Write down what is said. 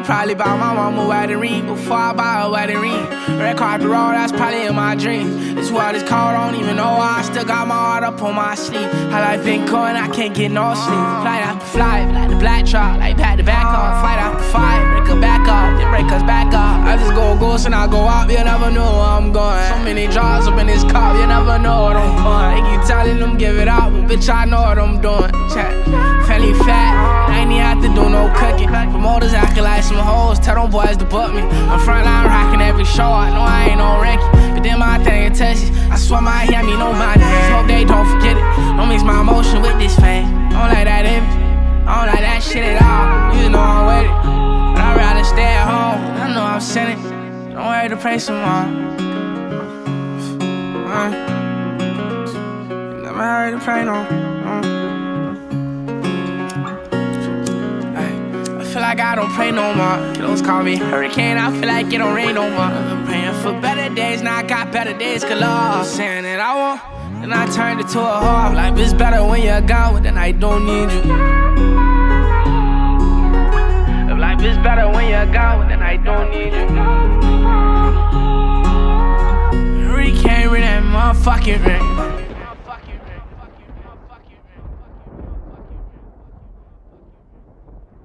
probably buy my mama a wedding ring before I buy a wedding ring. Red carpet roll, that's probably in my dreams. This what it's called, I don't even know why I still got my heart up on my sleeve. How life been going, I can't get no sleep. Flight after flight, like the black truck, like back to back off. Fight after fight, break her back up, then break us back up. I just go ghost and I go up, you never know where I'm going. So many draws up in this cup, you never know what I'm pouring. They keep telling them give it up, but bitch I know what I'm doing. Check, fairly fat, I ain't even have to do no cooking. Promoters acting like some hoes, tell them boys to book me. I'm frontline rocking every show, I know I ain't no Ricky. But then my thing in Texas, I swear my hear me no mind. Hope they don't forget it, don't mix my emotion with this fame. I don't like that image, I don't like that shit at all. You know I'm with it, but I'd rather stay at home. I know I'm sinning, don't worry to pray some more. Never hurry to pray no. I feel like I don't pray no more. Those call me hurricane, I feel like it don't rain no more. I'm praying for better days, now I got better days galore. Saying that I want, then I turned it to a whore. Life is better when you're gone, but then I don't need you. If life is better when you're gone, but then I don't need you. Hurricane, ring that motherfucking ring.